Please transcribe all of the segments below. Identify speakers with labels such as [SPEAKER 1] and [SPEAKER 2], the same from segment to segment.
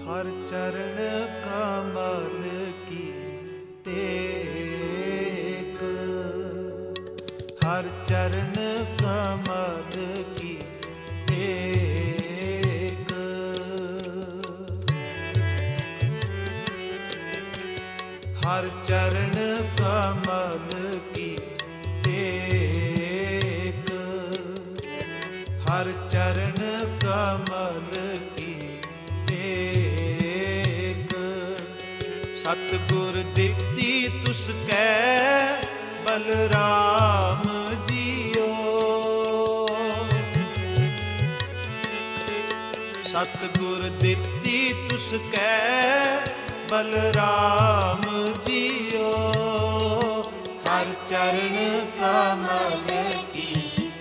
[SPEAKER 1] हर चरण कमल की टेक, हर चरण कमल की टेक। हर चरण कमल की टेक, हर चरण कमल की टेक। सतगुर दित्ती तुसकै बलराम जियो, सतगुर दित्ती तुसकै बलराम जियो। हर चरण कमल की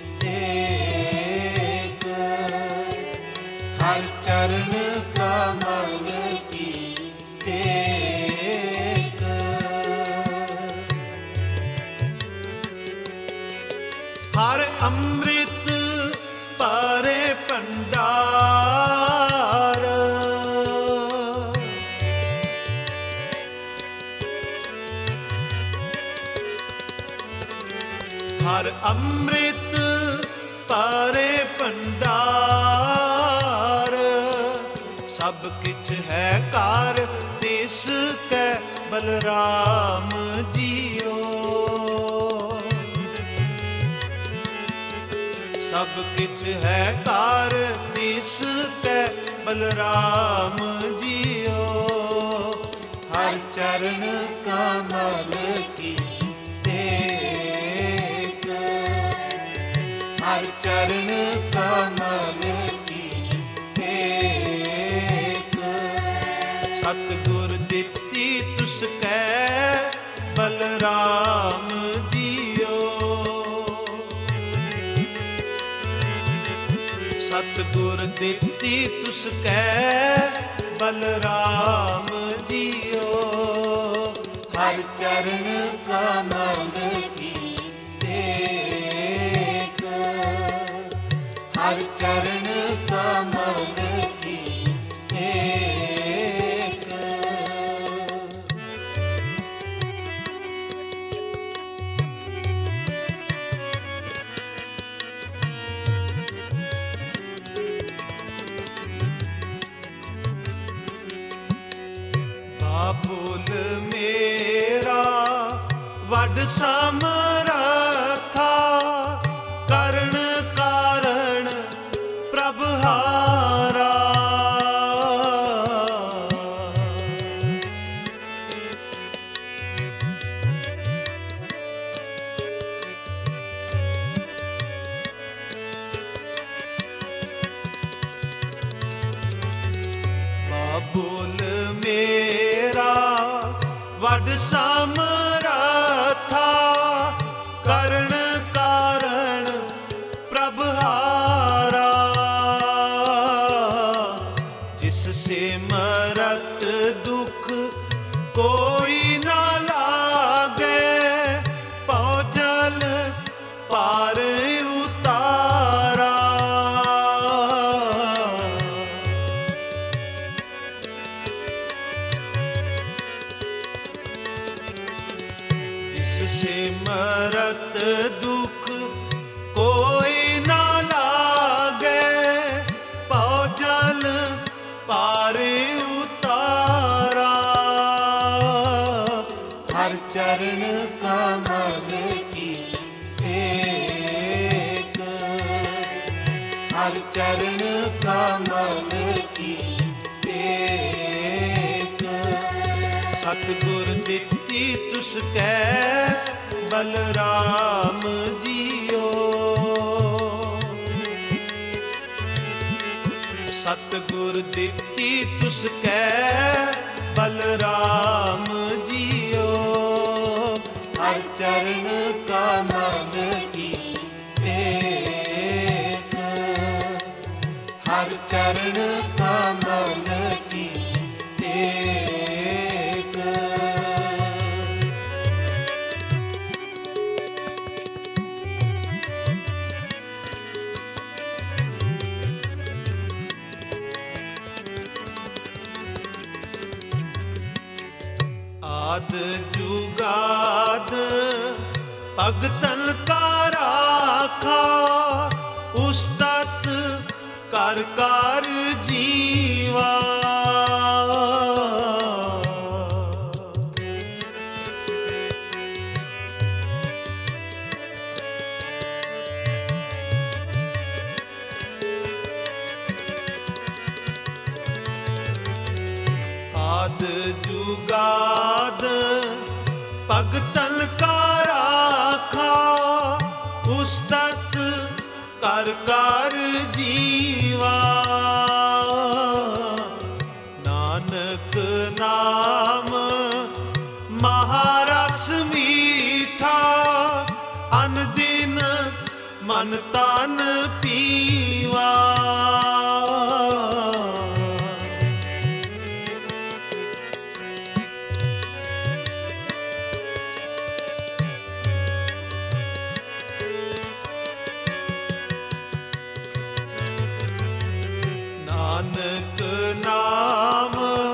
[SPEAKER 1] टेक, हर चरण कमल की टेक। हर अमृत पारे भंडार, हर अमृत पारे भंडार। सब किछ है कार तिस कै बलराम जियो, सब किछ है कार तिस कै बलराम जियो। हर चरण कमल की टेक, हर चरण कमल की टेक। सतगुर दित्ती तुसकै बलराम जियो, सतगुर दित्ती तुसकै बलराम जियो। हर चरण कमल की टेक, हर चरण कमल की टेक। बाबुल मेरा वड समरथा, करण कारण प्रभहारा। बाबुल मेरा वड समरथा, करण कारण प्रभहारा। जिससे मरत दुख कोई न लागे, पौजल पार उतारा। जिससे मरत दुख कोई न लागे, पौजल पार उतारा। हर चरण कमल की टेक, हर चरण कमल की टेक। सतगुर दित्ती तुसकै बलराम जियो, सतगुर दित्ती तुसकै बलराम जियो। हर चरण कमल की टेक, हर चरण कमल की टेक। आद जुगाद भगतन का राखा, उस्तत कर कर जीवा। आद जुगाद भगतन का राखा, उस्तत कर कर जीवा। नानक नाम महारस मीठा, अन दिन मन तन पीवा। नानक नाम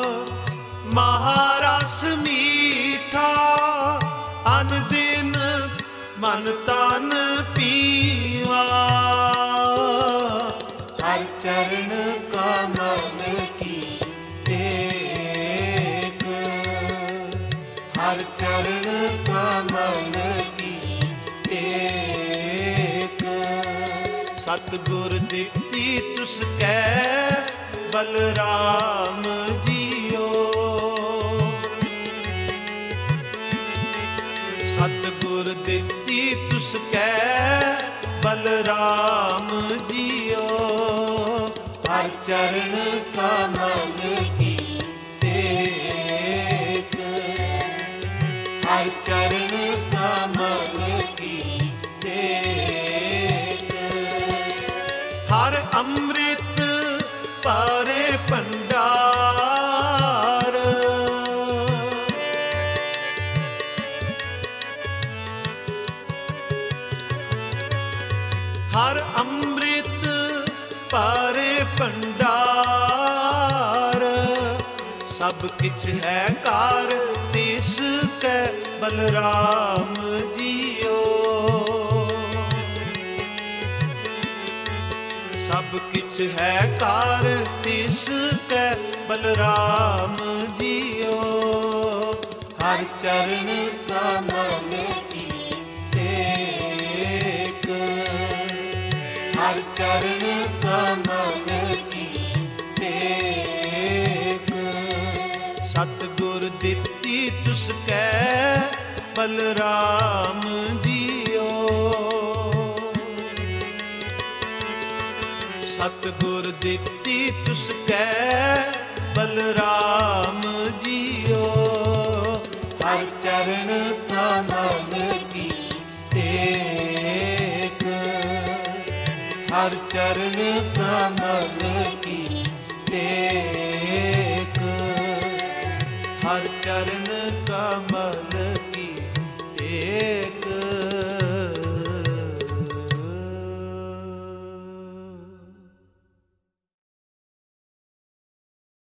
[SPEAKER 1] महारस मीठा, अन दिन मन तन पीवा। हर चरण का मन की टेक, हर चरण का मन की टेक। सतगुर दित्ती तुस कै बलराम जियो, सतगुर दित्ती तुस कै बलराम जियो। हर चरण का मन की टेक, हर चरण का मन की टेक। हर अमृत पारे पंडार, हर अमृत पारे पंडार। सब किछ है कार तिस कै बलराम जियो, सब किछ है कार तिस कै बलराम जियो। हर चरण का मन की टेक, हर चरण का मन की टेक। सतगुर दित्ती तुस कै बलराम जियो, सतगुर दित्ती तुस कै बलराम जियो। हर चरण का मन की टेक, हर चरण का मन की टेक, हर चरण का मन की टेक।